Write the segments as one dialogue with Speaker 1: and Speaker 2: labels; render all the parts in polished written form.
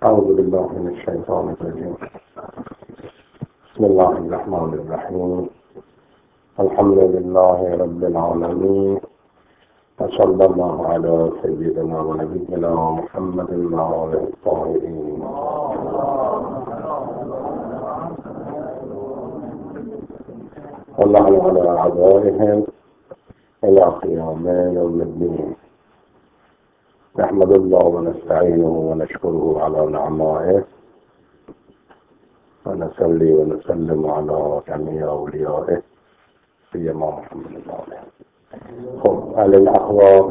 Speaker 1: أعوذ بالله من الشيطان الرجيم. بسم الله الرحمن الرحيم. الحمد لله رب العالمين، وصلى الله على سيدنا ونبينا محمد وآله الطاهرين. والله على أعدائهم إلى قيام يوم الدين. نحمد الله ونستعينه ونشكره على نعمائه، ونصلي ونسلم على جميع أوليائه سيما محمد الله. خب على الأخبار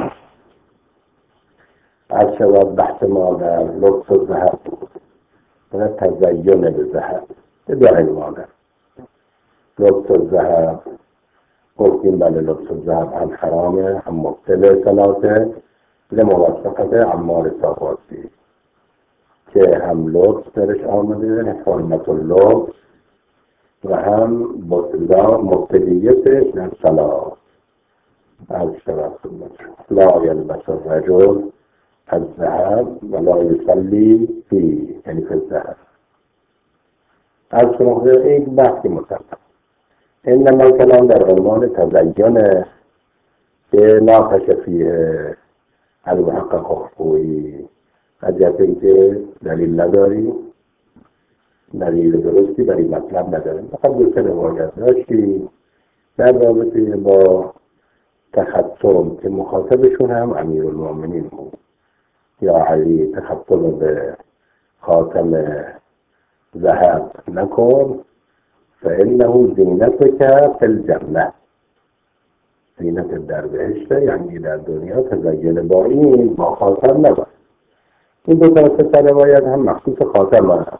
Speaker 1: الشباب بحث ما در لبس الذهب و تزین بالذهب در عنوانه. لبس الذهب گفتیم بله لبس الذهب هم حرامه هم مبتل صلاته لموافقت عمار صافاتی که هم لبس درش آمده حرمت اللبس و هم مبتلیتش در صلاة از شرط لا یلبس الرجل الذهب ولا يصلي فيه یعنی فی الذهب. از شرط یک بحثی مطلب انما الكلام در عنوان تزین که ناقش فیه المحقق خویی از جهتی که دلیل نداری، دلیل درستی برای مطلب نداریم. فقط دوست روایت داشتی در رابطه با تختم که مخاطبشون هم امیرالمومنین بود یا علی، تختم به خاتم ذهب نکن فإنه زینتک فی الجنة، زینت در بهشته، یعنی در دنیا تزین با این با خاتم نباید. این دو تا روایت هم مخصوص خاتم هست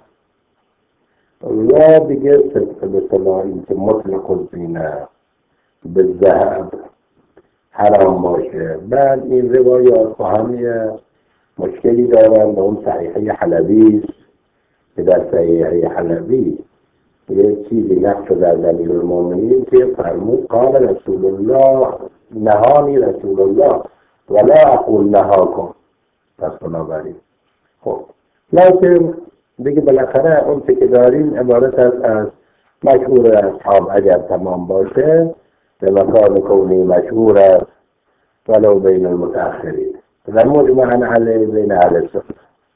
Speaker 1: و دیگه به صلاحی که مطلق الزینه به ذهب حرام باشه. بعد این روایات با هم مشکلی دارن به اون صحیحه حلبی که در صحیحه حلبی یه چیزی نقش در دلیل المؤمنین که فرمود قال رسول الله نهانی رسول الله ولا اقول نهاکم. پس بنابراین خب لیکن دیگه بالاخره اون که داریم عبارت از مشهور اصحاب اگر تمام باشه به مکان کونی مشهور است ولو بین المتأخرین و مجمعا علیه بین اهل سنت.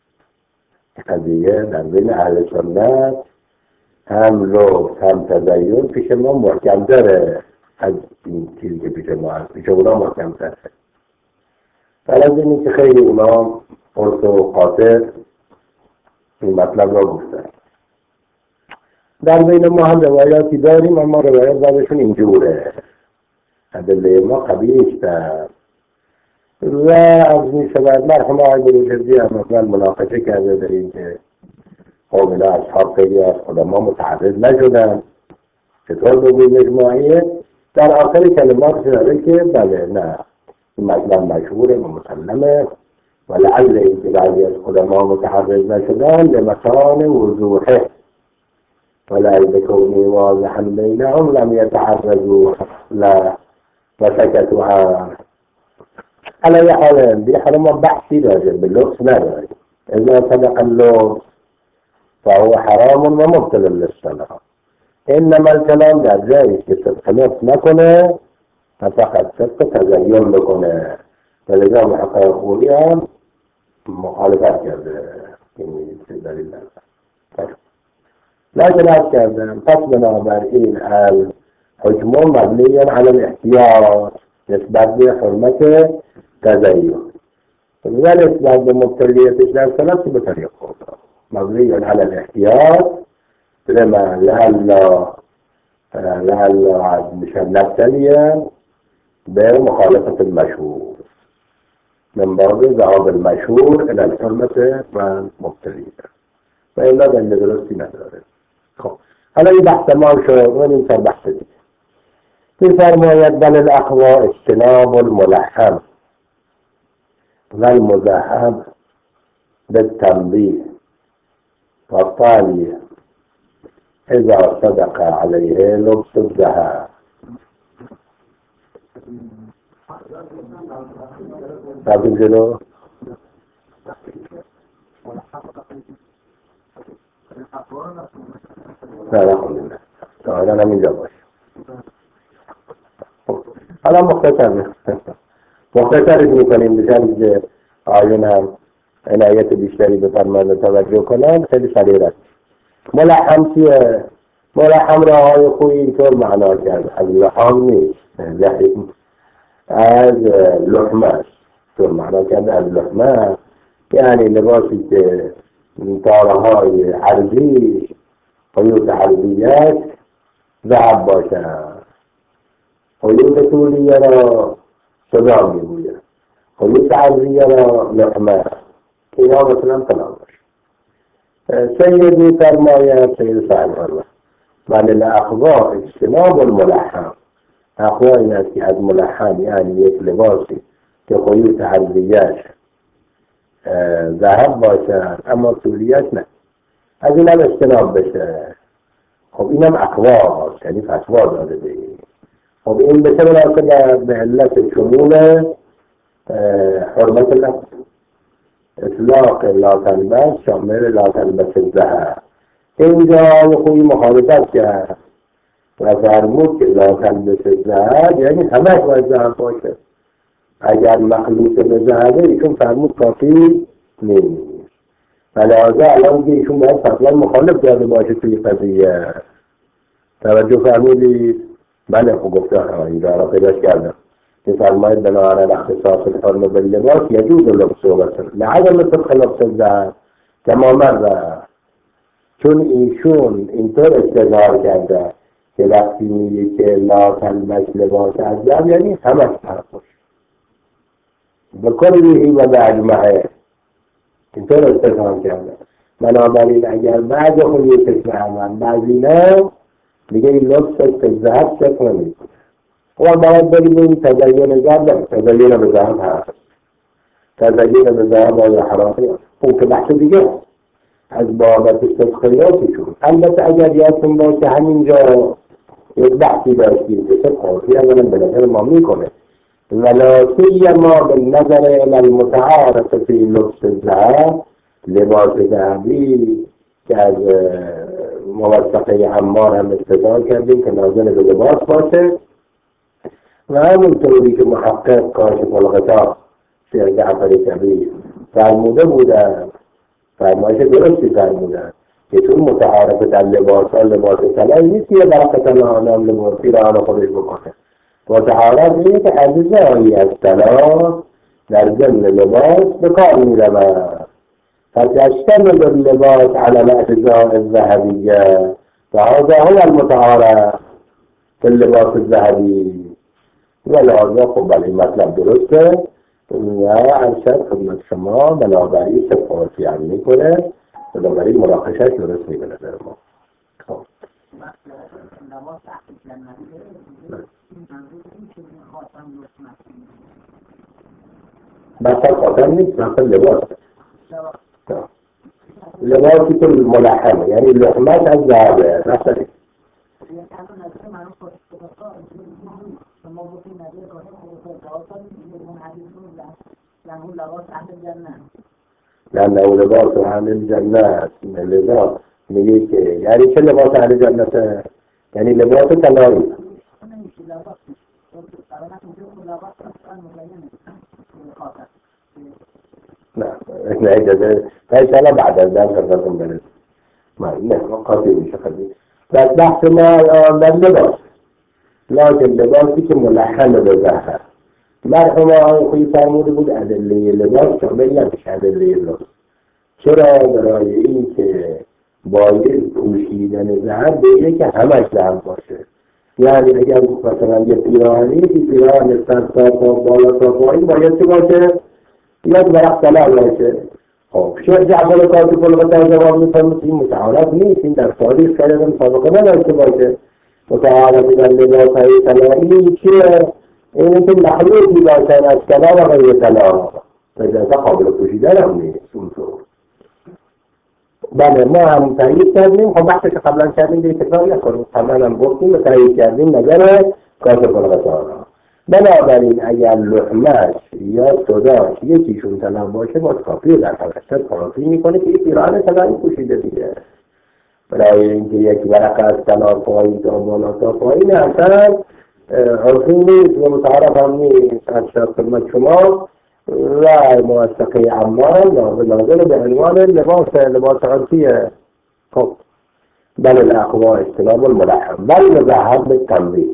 Speaker 1: قضیه در بین اهل سنت هم لبس هم تزین پیش ما محکم داره از این چیزی که پیش ما هست، پیش اونا محکم داره. ولی از اینی که خیلی اونا قرص و قاطع این مطلب را گفتن. در بین ما هم روایاتی داریم اما روایت بعدشون اینجوره، ادله ما قبیح‌تر و از می شود مرحوم آقای بروجردی هم مثلا مناقشه کرده در این که قومنا اصحاب خیلی از علما متعرض نشدن چطور بگوی مجموعیه. در آخر کلمات شده که بله نه این مطلب مشهوره و مسلمه و لعل این که بعضی از علما متعرض نشدن به مکان وضوحه ولعل بکونی واضحا بینهم لم یتعرضوا و سکتوا عنه. علی حال بیخر ما بحثی داره به لبس نداریم. اذا صدق اللبس فهو حرام و مبتل للصلاة. انما الكلام در جایی که صدق لبس نکنه فقط صدق تزین بکنه و لذا محقق خوری هم مخالفت کرده. این دلیل نداره. لكن از کردم پس بنابراین الحکم مبنی علی الاحتیاط نسبت به حرمت تزین و نسبت به مبتلیتش در صلاة به طریق خود مبنی علی الاحتیاط لما لعل نبتلی به مخالفت المشهور من باب ذهاب المشهور الى الحرمت و مبتلیت و الا دلیل درستی نداره. خب حالا این بحث ما شد و این سر بحث دیگه می‌فرماید بل الاخوا اجتناب الملحم و المذهب بالتنبیه و طالیه اذا صدق علیه لبس الذهب. رفتیم جلو نه نخوندیم تا الان هم اینجا باشه. حالا مختصرش میکنیم بشن که آیون هم عنایت بیشتری به فرمان توجه کنن. خیلی سریع رست ملحم چیه؟ ملحم را آقای خویی اینطور معنا کرد از لحام نیست، لحیم از لحمه است. طور معنا کرد از لحمه یعنی لباسی که تارهای عرضی قیود عرضیت ذهب باشد. قیود طولیه را صدا میگوید، قیود عرضیه را لحمه که اینا مثلا فلان باشه. سید میفرماید سید سعدالله من الاخوا اجتناب الملحم. اخوا این است که از ملحم یعنی یک لباسی که قیود عرضیش ذهب باشد اما طولیش نه، از این هم اجتناب بشه. خب اینم اقوا هست، یعنی فتوا داده بگیم. خب این بشه مناسب به علت شمول حرمت لفظ. اطلاق لا تلبس شامل لا تلبس الذهب. اینجا خوبی مخالفت کرد و فرمود که لا تلبس الذهب یعنی همه باید ذهب باشه. اگر مخلوط به ذهبه ایشون فرمود کافی نیست. لذا الان که ایشون باید فتوا مخالف داده باشه توی قضیه. توجه فرمودید؟ بله خب گفته اینجا را پیداش کردم که فرماید بناهر اختصاص الحرم باللباس یجوز لبسه و لعدم صدق لبس الذهب کما مر. چون ایشون اینطور استدلال کرده که وقتی میگه که لا تلبس لباس الذهب یعنی همش فرقش به کلیه و به اجمعه، اینطور استدلال کرده. بنابراین اگر بعد خود یک کشور بعضی نه دیگه این لبس ذهب شک نمیکنه. و باید بریم این تزیین ذهب، تزیین به ذهب هست، تزیین به ذهب آیا حرامی هست. اون که بحث دیگه از بابت صدقیاتشون. البته اگر یادتون باشه همینجا یک بحثی داشتیم که صدقاتی اولا به نظر ما میکنه ولا سیما بالنظر الى المتعارف فی لبس الذهب، لباس ذهبی که از موثقه عمار هم استفاده کردیم که ناظر به لباس باشه و همونطوری که محقق کاشف الغطا شیخ جعفر کبیر فرموده بودن، فرمایش درستی فرمودن که چون متعارف در لباس طلایی نیست که برقتن آنام لباسی را آن خودش بکنه. متعارف اینه که اجزایی از طلا در ضمن لباس به کار می‌رود. فَتَشْتَمِلُ اللِّبَاسُ عَلَى الْأَجْزَاءِ الذَّهَبِيَّةِ فَهَذَا هُوَ المتعارف فی اللباس الذهبی. ولذا خب این مطلب درسته و ارشد خدمت شما بنابراین صفاتی هم میکنه، بنابراین مراقشش درست میکنه در ما. خب بسر خاتم نیست، بسر لباس لباسی که ملحمه یعنی لحمت از ذهبه بسری. لأنه لباس أهل الجنة. لذا میگه که یعنی چه لباس اهل جنته؟ یعنی لباس طلایی. نه اجازه فایشالا بعد از درس خدمتتون برسیم. نه قاطی میشه خیلی. بس بحث ما الان در لباس، لکن لباسی که ملحم به ذهب. مرحوم آقای خویی فرموده بود ادله لباس شامل نمیشه ادله لباس. چرا؟ برای این که باید پوشیدن ذهب بگه که همش ذهب باشه. یعنی اگر مثلا یه پیراهنی که پیراهن سر تا بالا تا پایین باید چه باشه؟ یک ورق طلا باشه. خب شیخ جعفر کاشف الغطا جواب می‌فرمود این متعارف نیست، این در تاریخ خیلی سابقه نداشته باشه. متعارف در لباس‌های طلایی چیه؟ این که مخلوطی باشن از طلا و غیر طلا، لذا قابل پوشیدن هم نیست اونطور. بله ما هم تایید کردیم. خب بحثی که قبلا کردیم دیگه تکرار نکنیم. قبلا هم گفتیم و تایید کردیم نظر کاشف الغطا را. بنابراین اگر لحمش یا صداش یکیشون طلا باشه باز کافی در حقیقت کافی میکنه که یک ایران طلایی پوشیده دیگه. برای اینکه یک ورقه از طلا پایین تا بالا تا پایین اصلا عرفی نیست و متعارف هم نیست از خدمت شما و موثقه عمال ناظر به عنوان لباس عرفیه. خب بل الاقوا اجتناب الملحم بل مذهب به تنبیه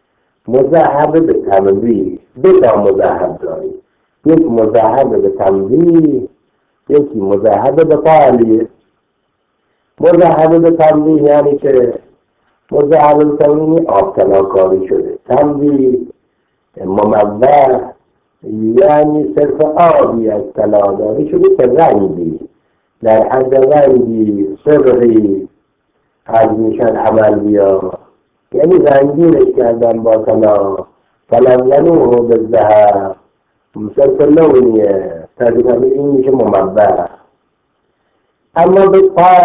Speaker 1: مذهب به تنبیه دو تا مذهب داریم، یک مذهب به تنبیه یکی مذهب به تعلیه. مذهب به تنبیه یعنی که مذهب به تنبیه آبطلاکاری شده، تنبیه مموه یعنی صرف آبی از طلا داری شده که رنگی در حد رنگی صبغی از میشن عمل بیا، یعنی رنگینش کردن با طلا فلزنوه بالذهب صرف لونیه تقریبا این میشه مموه. اما به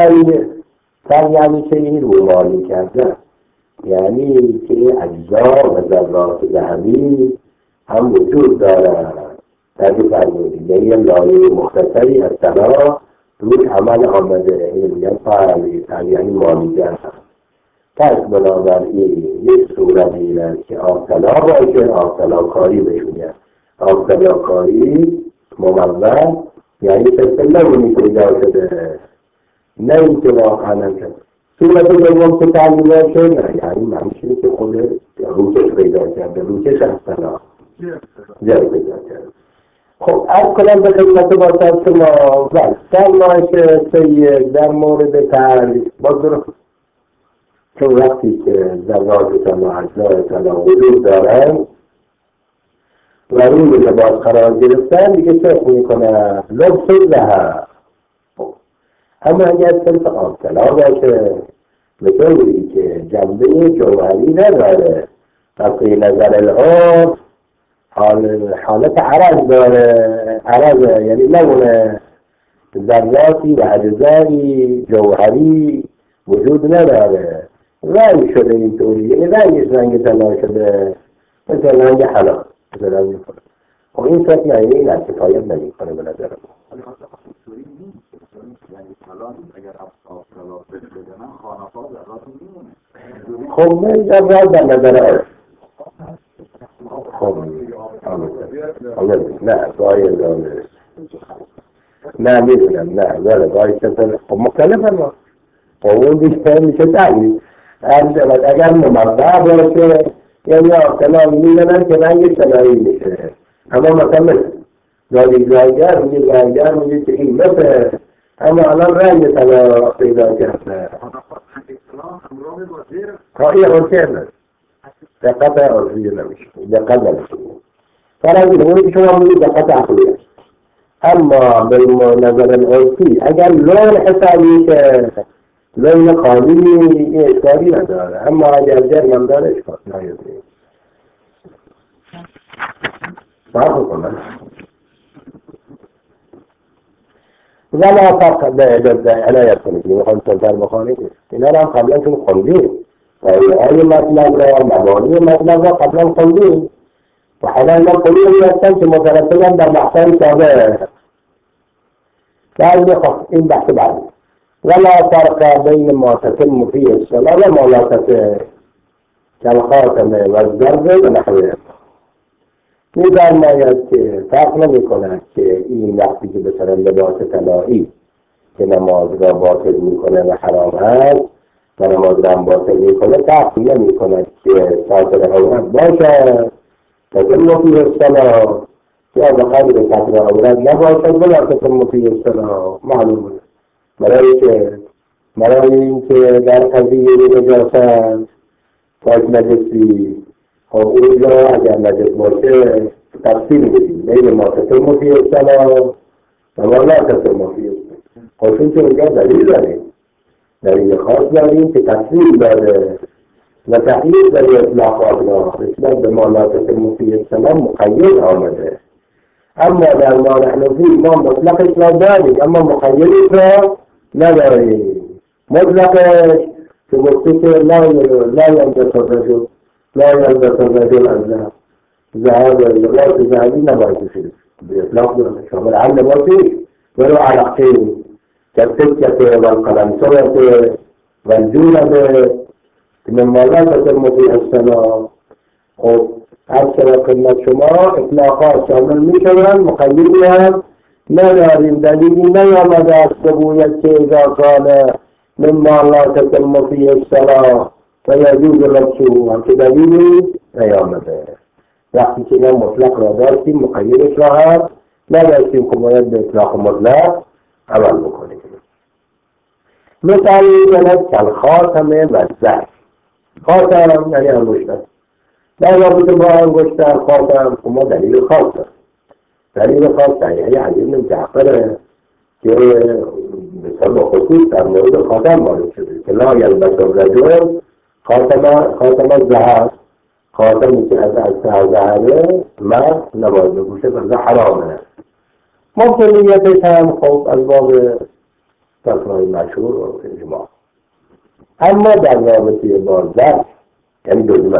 Speaker 1: پای یعنی که این رومانی کرده، یعنی که اجزا و ذرات ذهبی هم وجود دارد در دو فرمودی، یه لایه مختصری از طلا روش عمل آمده، این میگن پای یعنی مالیده. پس بنابراین یک صورت این است که آبطلا باشه، آبطلاکاری بشونه. آبطلاکاری مموه یعنی صرف لونی پیدا شده، نه اینکه واقعا شد. صورت دوم که تعلیم باشه نه، یعنی همچنین که خود روکش پیدا کرده، روکش از طلا جای پیدا کرده. خب از کنم به خدمت باشد شما فرمایش سید در مورد تعریف باز درست، چون وقتی که ذرات طلا اجزای طلا وجود دارن و روی لباس قرار گرفتن دیگه چه میکنه؟ لبس ذهب. اما اگر صرف آب طلا باشه به طوری که جنبه جوهری نداره، طبقی نظر العرف حالت عرض داره، عرض یعنی لون ذراتی و اجزایی جوهری وجود نداره، رنگ شده اینطوری، یعنی رنگ طلا شده مثل رنگ حلال مثل رنگ کنه. خب این فکر نه، این از کفایت نمی کنه به نظر ما. خب من ذرات در نظر خب نه باید نه میدونم نه ولی باید کسر خب مختلف هم خب اون دیگه میشه تعلیل اگر ممضع باشه یعنی آفتلا میدونن که رنگ طلایی میشه. اما مثلا زاگر میگه که این مثل اما الان رنگ طلا پیدا کرده خواهی عرفیه نه دقت عرفیه نمیشه، دقت نمیشه فرضی نمونه که شما میگید دقت عقلی است. اما به نظر العرفی اگر لون حسابی که لون قانونی این اشکالی نداره، اما اگر جرم هم داره اشکال نداره. صحبه کنم ولا فرق به عنایت کنید میخوام سلطر بخوانید اینا رو هم قبلا چون خوندیم آیه مطلب را مبانی مطلب را قبلا خوندیم و حالا اینا خوندیم هستن که مترتبا در بحثان سابه بعد خب این بحث بعد ولا فرق بین ما تتم فيه الصلاة و ما لا تتم كالخاتم والزرد و نحوه. می‌فرماید که فرق نمی‌کند که این وقتی که به سر لباس طلایی که نماز را باطل می‌کنه و حرام است و نماز را باطل می‌کنه فرق نمی‌کند که ساتر عورت باشد تتم فيه الصلاة یا به قدر ساتر عورت نباشد ولا تتم فيه الصلاة. معلومه برای اینکه در قضیه نجاست پاک نجسی خب اونجا اگر نجس باشه تفصیل میدیم بین ما تتم فيه الصلاة و ما لا تتم فيه الصلاة. خب چون که اونجا دلیل داریم، دلیل خاص داریم که تفصیل داره و تحلیل داره اطلاقات را نسبت به ما لا تتم فيه الصلاة مقید آمده. اما در ما نحن فيه ما مطلقش را داریم اما مقیدش را نداریم. مطلقش که گفته که لا يلبس الرجل الذهب ذهب لباس ذهبی نباید بشید به اطلاق شامل هم لباسی ولو عرقین كالسكة والقلنسوة والجولة مما لا تتم فيها السنة أكثر قلة شما إطلاقات شامل مشوان مقيدها لا دارين دليل لا يمد السبوية إذا قال مما لا تتم فيه الصلاة فيجوز لبسه كدليل لا يمد وقتی که ما مطلق را داشتیم مقیدش را هست نداشتیم که باید به اطلاق مطلق عمل بکنیم. مثالی کند کالخاتم و زر. خاتم یعنی انگشتر. در رابطه با انگشتر خاتم ما دلیل خاص داریم. دلیل خاص صحیحه حدیث بن جعفر که به خصوص در مورد خاتم وارد شده که لا یلبس الرجل خاتم الذهب، خاتمی که از ذهبه مرد نباید بپوشه و حرامه. ممکنیتش هم خب از باب فتوای مشهور و اجماع. اما در رابطه با زر یعنی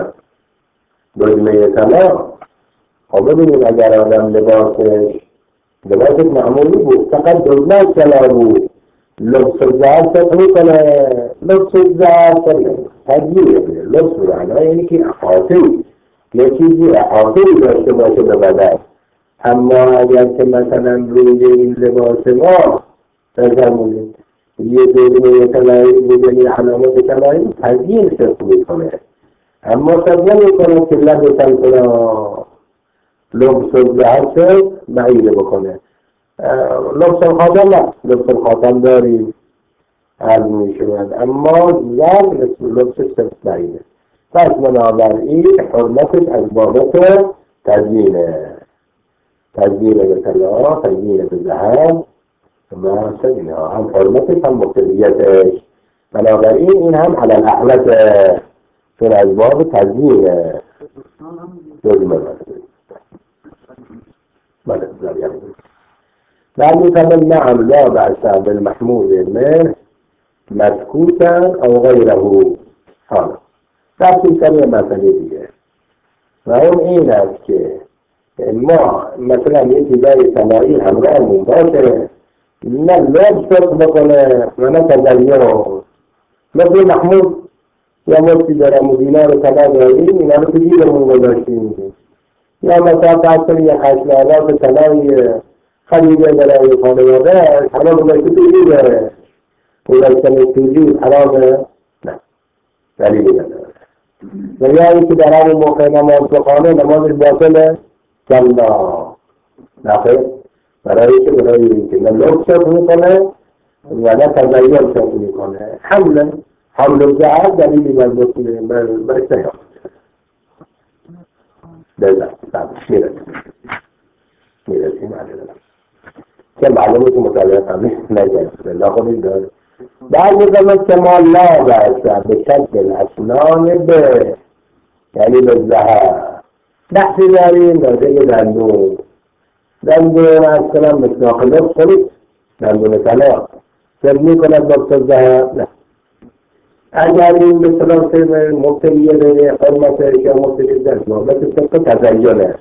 Speaker 1: دزمه طلا خب ببینید اگر آدم لباسش معمولی بود فقط دزمه طلا بود لبس زر ست میکنه. لبس زر تجیه لبس معنی یعنی که احاطه‌ای یه چیزی احاطه‌ای داشته باشه به بدن. اما اگر که مثلا روی این لباس ما ترجمه یه دورمه طلایی بودن یه علامت طلایی تزیین شد میکنه اما صد نمیکنه که لبسن کنه لبس زهر شد بعیده بکنه. لبس الخاتم داریم عرض می شود اما زر لبسش شد بعیده. پس بنابراین حرمتش از بابت تزیینه به طلا، تزیین به زهر و سبینا هم حرمتش هم مبتدیتش. بنابراین این هم علل احمد چون از باب تزیینه دزمه بعد میتبن نعم لا بأس بالمحمود منه مسکوتا او غیره. حالا رفتیم سر یه مسئله دیگه و اون این است که ما مثلا یه چیزای طلایی همراهمون باشه نه لبس بکنه و نه تزیین. مثل محمود یا مفتی دارم و دینار طلا داریم اینا رو تو جیبمون گذاشتیم یا مثلا فرض یه خشمالات طلایی خریده برای خانواده حالا گذاشته تو جیبه گذاشتن تو جیب حرامه؟ نه دلیلی نداره. و یا این که در همون موقع نماز بخوانه نمازش باطله؟ کلا نخیر برای این که نه لبس شد میکنه و نه تزیین شد میکنه. حمل زهر دلیلی برش نیامده. میرسیم علیه که معلومه که مطالعه قبلی نگرفته لاخونی داره. بعد زمان که ما لا برسه به شکل اسنان به یعنی به زهر بحثی داریم راجع به دندون از کنم مصداق لبس کنید دندون طلا سر می کند لبس زهر نه. اگر این مثلا سر مبتلیه به حرمتش یا مبتلیه در بابت صدق تزیینه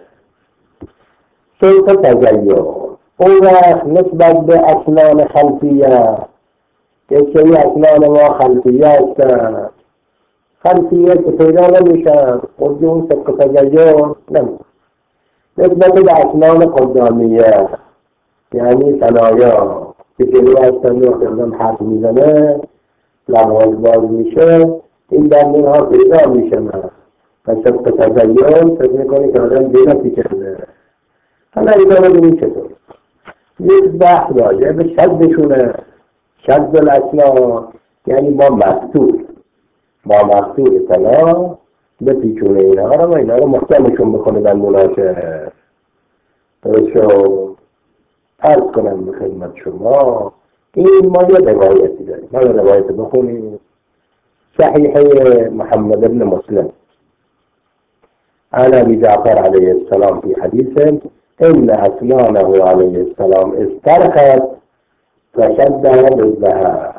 Speaker 1: اون وقت نسبت به اسنان خلفیه که سری اسنان ما خلفیه هستن خلفیه که پیدا نمیشن خودی اون صدق تزیین نمیشه. نسبت به اسنان قدامیه یعنی ثنایا که جلو هستن و خیلی حرف میزنه لباس باز میشه این دندون ها پیدا میشه و صدق تزیین فکر میکنی که آدم دیگه کرده. حالا ایتا رو ببینید چطور یک بحث راجع به شدشونه. شد الاسنان یعنی با مقتول طلا بپیچونه اینا رو و اینا رو محکمشون بکنه دندوناشه. درستشو عرض کنم به خدمت شما این ما یه روایتی داریم. ما یه روایت بخونیم صحیحه محمد بن مسلم عن ابي جعفر عليه السلام في حديث ان اسنانه عليه السلام استرخت فشدها بالذهب.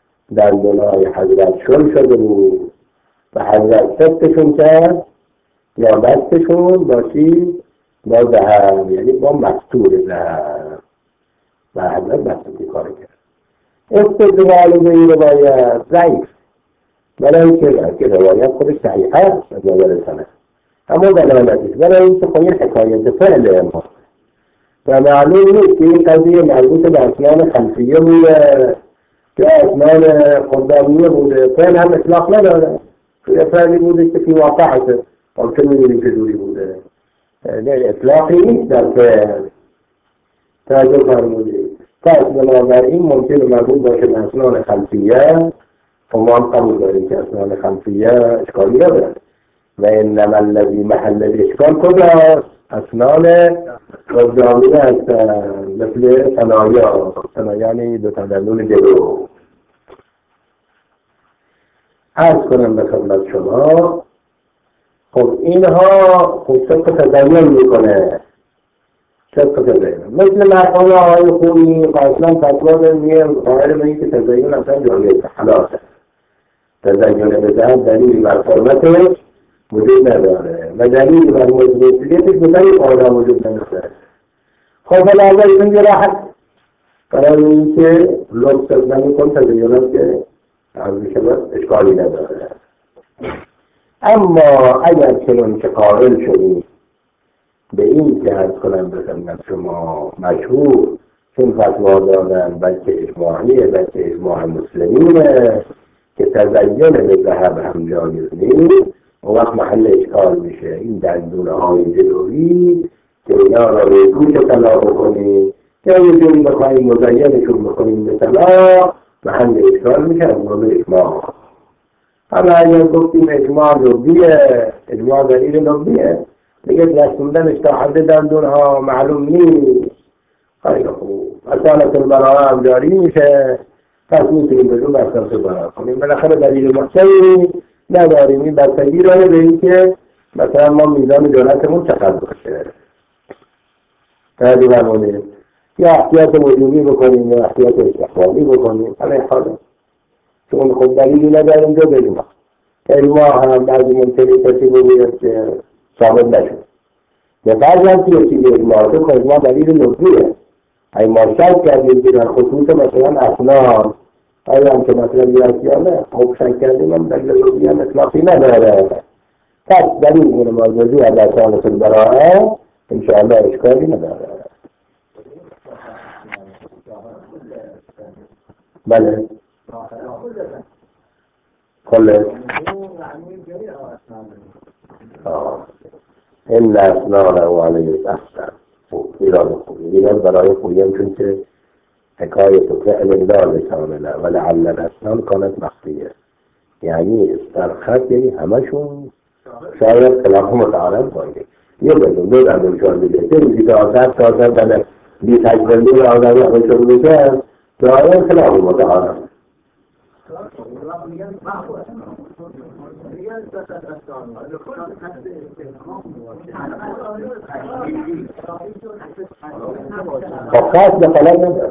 Speaker 1: دندونای حضرت شل شده بود و حضرت شستشون کرد یا دستشون باشی با ذهب، یعنی با مستور ذهب، و حضرت مستوری کار کرد. استدلال به این روایت ضعیف، برای که روایت خودش صحیح هست از نظر سند، اما دلالتش برای اینکه خب این حکایت فعل ما و معلوم نیست که این قضیه مربوط به اسنان خلفیه بوده که اسنان خدامیه بوده. فعل هم اطلاق نداره، توی فعلی بوده که فی واقعته، ممکن میدونیم که دوری بوده، نه اطلاقی نیست در فعل. توجه فرمودید. پس بنابراین ممکن مربوط باشه به اسنان خلفیه، و ما هم قبول داریم که اسنان خلفیه اشکالی نداره. و انما الذی محل الاشکال کجاست؟ اسنان قدامیه هستن، مثل ثنایا یعنی دو تدلون جلو. عرض کنم به خدمت شما، خب اینها خب طبق تدین میکنه، طبق تدین مثل مرحوم آقای خویی اصلا فتوا دادیم قائل به این که تدین اصلا جایز حلاله، تدین بدهد دلیلی بر حرمتش وجود نداره و دلیلی بر مجبوریتش بسید آدم وجود نداره. خب بلازه این راحت برای این که لطف نمی کن تدینات که عرضی شود اشکالی نداره. اما اگر چنون که قائل شدیم به این که عرض کنم به خدمت شما مشهور چون فتوا دادن بلکه اجماعیه بلکه اجماع مسلمینه که تزین به ذهب هم جایز نیست، و وقت محل اشکال میشه این دندونه های جلویی که اینا را به گوش طلا بکنیم که یه جوری بخواهیم مزینشون بکنیم به طلا، محل اشکال میشه از مورد اجماع. حالا اگر گفتیم اجماع لبیه، اجماع دلیل لبیه دیگه رسوندنش تا حد دندون ها معلوم نیست، خیلی خوب اصالت البراءه هم جاری میشه، پس میتونیم بدون اصالت البراءه کنیم. بالاخره دلیل محکمی نداریم، این بستگی داره به این که مثلا ما میزان جرأتمون چقدر باشه. تعریف همونیم یا احتیاط وجوبی بکنیم یا احتیاط استحبابی بکنیم، همه حاله چون خود دلیلی نداریم جو بریم. اجماع هم بعضی منطقی کسی بگوید که ثابت نشد و بعضی هم که چیزی اجماع که اجماع دلیل لزویه. اگه ما شک کردیم که در خصوص مثلا اسنان آیا هم که مثلا بیرسیانه خوب شک کردیم هم دلیل لزوی هم اطلاقی نداره، پس دلیل اون موضوعی از اصالت البراءه انشاءالله اشکالی نداره. بله کله این اسنان او علیه احسن ایران برای خویم چون که حکایت فعل لا لسانه ولعل الاسنان کانت مخفیه، یعنی استرخط یعنی همشون شاید خلاف متعارف باشه. یه بدون دو در دنشان میده که روزی که آزد بله 28 بندون آزد آقایشون میشه دارن خلاف متعارف. خب خاص دخلت نداره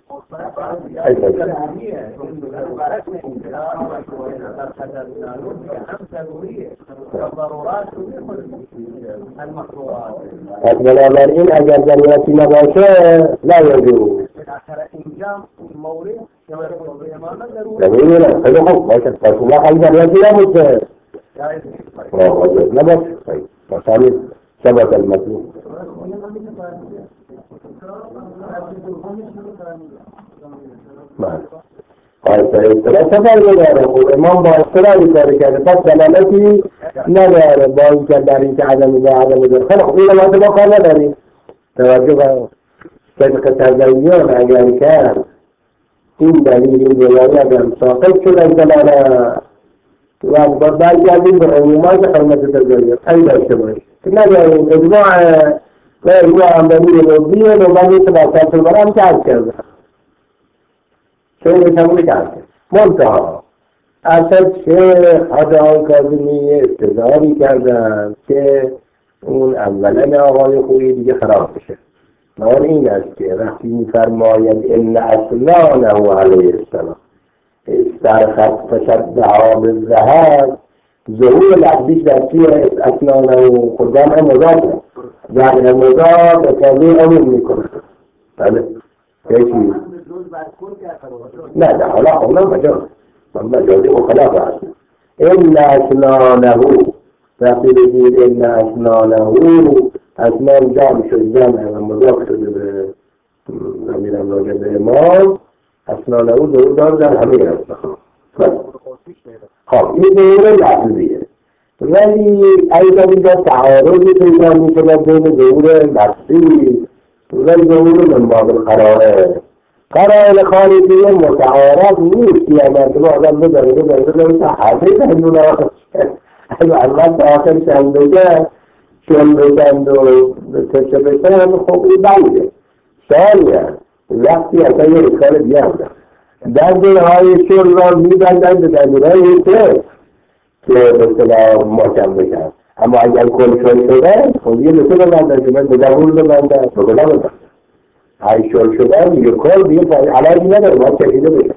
Speaker 1: پس بنابراین اگر ضرورتی نباشه لا یجوز. نمیدونم خیلی خوب باشه، پس اون وقت ضرورتی نباشه نباشه مثلا ثبت المطلوب. سفر نداره خود امام با اصطلاحی کاری کرده پس دلالتی نداره با این که در این که عدم داره. خیلی خوب این لحظه ما کار نداریم. توجه با طبق تزین اگر کرد این دلیل این روایی اگر ساقط شد از دلالت و برگردیم به عمومات خدمت تزین این داشته باشیم که نداریم اجماع و اجماع هم دلیل لبیه نوبانی که با اصالت البراءه هم کرد کرده چون بتمونه کرده منتها اصلا شیخ حاجه کاظمی استداری کردن که اون اولا آقای خویی دیگه خراب بشه. نوان این است که وقتی میفرماید ان اسنانه علیه السلام استرخت فشدها بالذهب ظهور لفظیش در چی اسنانه و خود جمع مضاف، جمع مضاف تابع عموم میکنه. بله یکی نه حالا مجازی مخلاف هست. این اسنانه وقتی بگید این اسنانه اسنان جمع شد، جمع و مضاف شده به امیرم راجع به امام، اسنانه ظهور دار در همه اسنان. خب این ظهور لفظیه، ولی ایضا اینجا تعارضی پیدا میکنه بین ظهور لفظی و ظهور من باب القرائن. قرائن خارجیه متعارض نیست، یعنی اگه آدم بذاره تا حدیث هنونه اگه اول تا آخر شنبه بشند و تشه بشند خب این بایده ثانیه وقتی اصلا یه اشکال دیگه هم دندونهای شل را میبندند به دندونهای سه که به اصطلاح محکم بشن، اما اگر کل شل شده خب یه بسه ببندن که من به دهون ببندن به کلا ببندن، های شل شدن یه کل دیگه علاجی نداره باید چکیده بشن.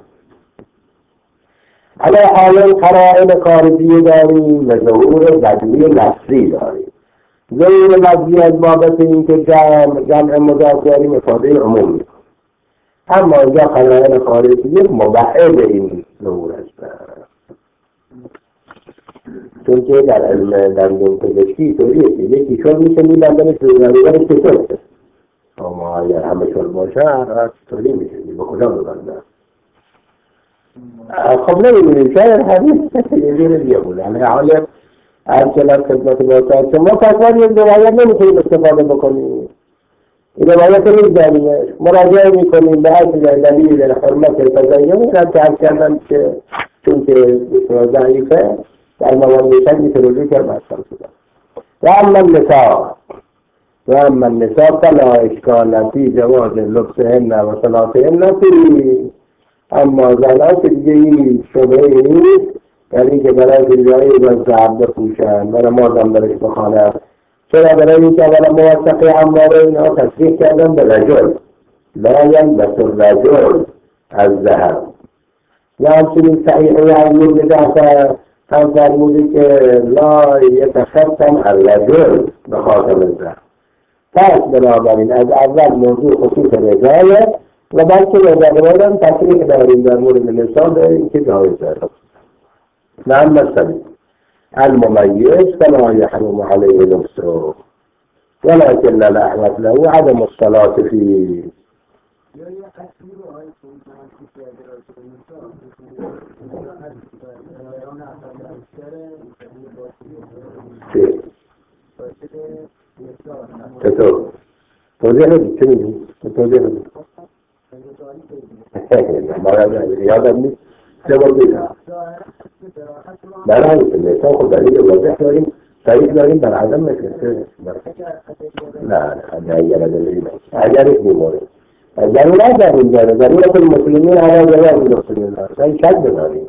Speaker 1: علی حال قرائن خارجی داریم و ظهور بدوی لفظی داریم. ظهور لفظی از بابت این که جمع مضاف داریم افاده عموم میکنه، اما اینجا قرائن خارجی مبعد این ظهور است، چون که در علم دندون پزشکی طوریه که یکی شل میشه میبندنش به نظرش چطور است، اما اگر همه شل باشه طوری میشه به کجا ببندن. خب نمیدونیم شاید حدیث یه جور دیگه بوده. یعنی حالا هرچنان خدمت باشد شما تصور یک روایت نمیتونیم استفاده بکنیم، این روایت رو می‌دانیم مراجعه میکنیم به اصل دلیل حرمت تزین میرد که عرض کردم که چون که بسیار ضعیفه در موارد شدی که رجوع کرد مطلب شده. و اما النساء فلا اشکال فی جواز لبسهن و صلاتهن فی، اما زنان که دیگه این شبهه نیست، یعنی که برای جایی باید زعب بپوشن و نمازم برش بخوانن. چرا؟ برای اینکه اولا موثقه همواره اینها تصریح کردن به رجل لا ینبس الرجل از ذهب، یا همچنین صحیحه عیون دفعه هم فرموده که لا یتختم الرجل به خاتم الذهب. پس بنابراین از اول موضوع خصوص رجاله و بعد که رجاله هم تصریح داریم در مورد نساء داریم که جایز داریم. نعم مثلا المميز فلا يحرم عليه لبسه ولكن لا أحوت له عدم الصلاة فيه. چطور؟ توضیح بدید چه میدید؟ توضیح بدید یادم نیست چه بودید؟ بله نسان خود دلیل واضح داریم صحیح داریم بر عدم مثل نه اگر یک میمونه ضرورت داریم ضرورت المسلمین علا جواز المسلمین این شک بداریم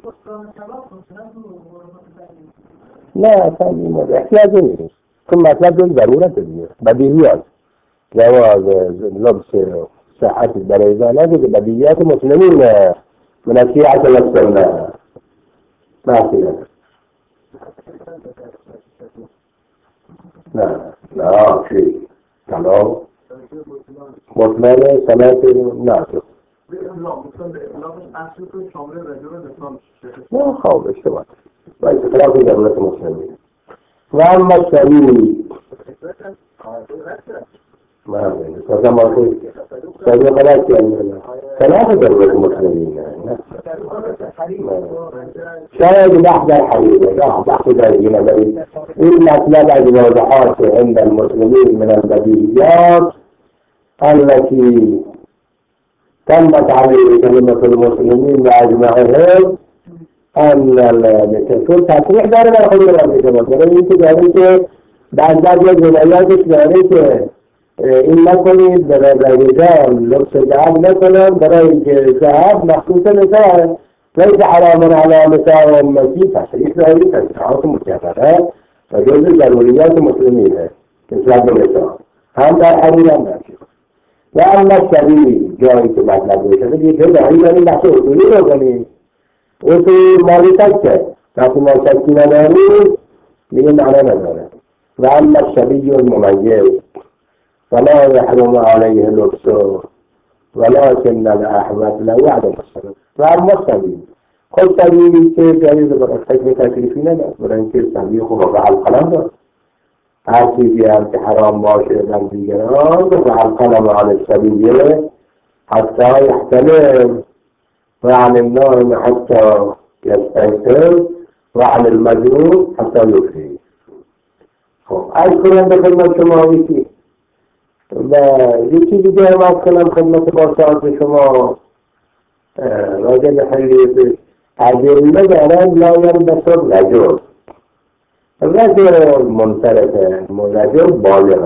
Speaker 1: نه اصلا این مورد احتیاجی نیست چون مطلب داریم ضرورت دیگه بدیهیات جواز لبس صحت برای زنه که بدیهیات مسلمین من الشیعة والسنة ما فيها لا شيء كلام مطمئن صلاة الناس لا خوف اشتباه خلاف ضرورة المسلمين. وأما السبيل ما بين فما في سبيل خلاف ضرورة المسلمين شاید بحث الحقيقة بحث ذلك إن مطلب الواضحات عند المسلمين من البديهيات التي تمت عليه كلمة المسلمين وأجمعهم أن الكسول تصريح دارنا خود الرب برای اینکه داریم که بعد از روایاتش داره که این نکنید برای رجال لبس ذهب نکنن برای اینکه ذهب مخصوص نساء ليس حراما على نساء امتی تصریح داریم تصریحات متفقه و جزء ضروریات مسلمین ہے اسلام نساء هم در حریر هم نشید. و اما شبیه جایی که مطلب بشنه دیگه داری داریم بحث اصولی رو کنیم. اصول مالی تکه وقتی ما شکی نداریم دیگه معنی نداره. و اما الشبیه الممیز ولا يحرم عليه لبسه ولكن الأحمد لا يعلم السبب. و اما السبیل، خود سبیلی که جایز برای فکر تکلیفی نداره، برای اینکه سبیل خوب و القلم داره. هر چیزی هم که حرام باشه در دیگران و القلم عن السبیل حتی يحتلم وعن النائم حتى يستيقظ وعن المجنون حتى يفيق. خب از کنم به خدمت شما یکی و یکی دیگه هم از کنم خدمت با شما راجع به خیلی ادله دارن لا یلبس الرجل. رجل منصرفه، رجل بالغ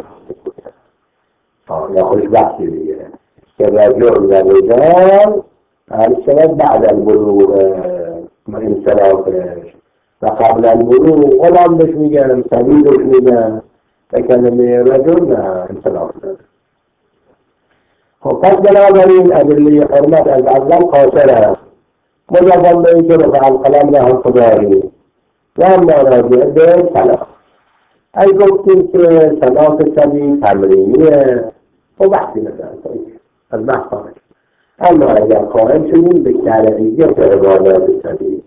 Speaker 1: یا خوشبختی دیگه که رجل و رجال شاید بعد البلوغ انصرافش و قبل البلوغ غلام بهش میگن، سبیل بهش میگن و کلمه رجل نه انصراف داره. خب پس بنابراین ادله حرمت از اول قاصر است، مجرد به اینکه رفع القلم را هم خدایی و اما راجع به طلاق. ای گفتیم که طلاق سبیل تمرینیه و بحثی نداره از بحث خارج. اما اگر قائل شدیم به شرعیت عبادات سبیل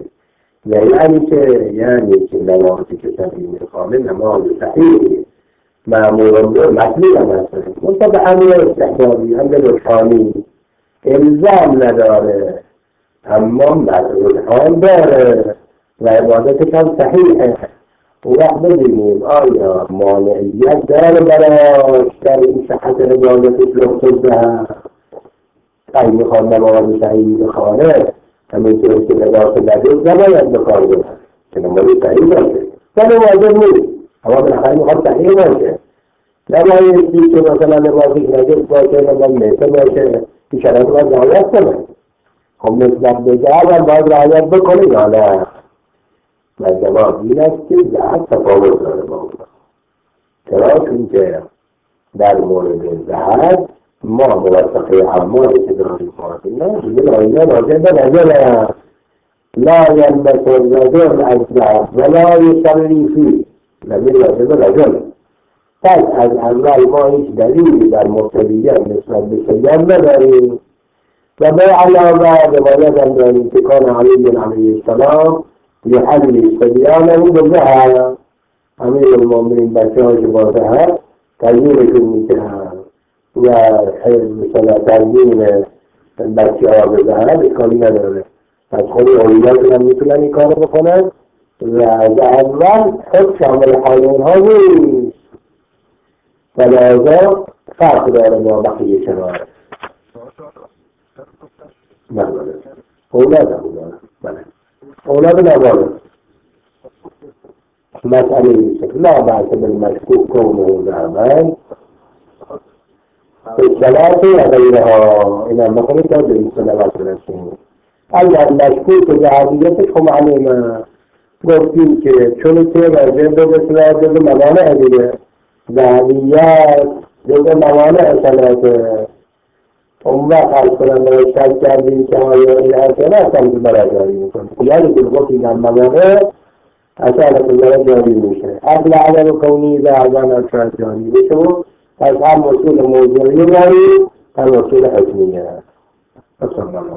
Speaker 1: یعنی که نمازی که سبیل میخوانه نماز صحیحی معمول به مطلوب هم هستند منطقه به همه استحبابی هم به رجحانی الزام نداره اما رجحان داره و عبادتش هم صحیحه. و وقت ببینیم آیا مانعیت داره براش در این صحت عبادتش لبس الذهب اگه میخواد نماز صحیحی بخوانه همینطور که لباس نجس نباید بخوانه که نماز صحیح باشه ولی واجب نیست اما بالاخره میخواد صحیح باشه. نبایستی که مثلا لباسش نجس باشه نماز میته باشه این شرایط باید رعایت کنه. خب نسبت به جهل هم باید رعایت بکنه یا نه؟ و جواب این است که جهل تفاوت داره با اون. چرا؟ چون که در مورد جهل ما موثقه عمالی که داریم نه دیگه آینه راجع به رجل لا يلبس الرجل الزهر ولا يصلي فيه نبی راجع به رجل. پس از اول ما هیچ دلیلی در مبتدیت نسبت به شیعه نداریم و به علاوه روایت هم داریم که کان علی علیه السلام یحلی صبیانه بالزهر، امیر المؤمنین بچه های با زهر تزیینشون میکنن و مثلا تزیین بچه ها به زهر اشکالی نداره. از خود اولیات هم میتونن این کار بکنن و از اول خود شامل حال اونها نیست و لازم فرق داره با بقیه شرایط. بله اولاد نباله مسئله میشه لا بحث بالمشکوک کونه ذهبن اصطلاحات و غیرها این هم بخونی تا به اصطلاحات برسیم. اگر مشکوک ذهبیتش خب معلومه گفتیم که چون که راجع به بسیار جز موانع دیگه ذهبیت جز موانع صلاته اون وقت از کنم باید شک کردیم که آیا این اصلا اصلا برای جاری میکنه یعنی که گفتیم در موانع اصلا برای جاری میشه اصل عدم کونی ذهبن اصلا جاری میشه. پس هم اصول موضوعی داریم هم اصول حکمیه.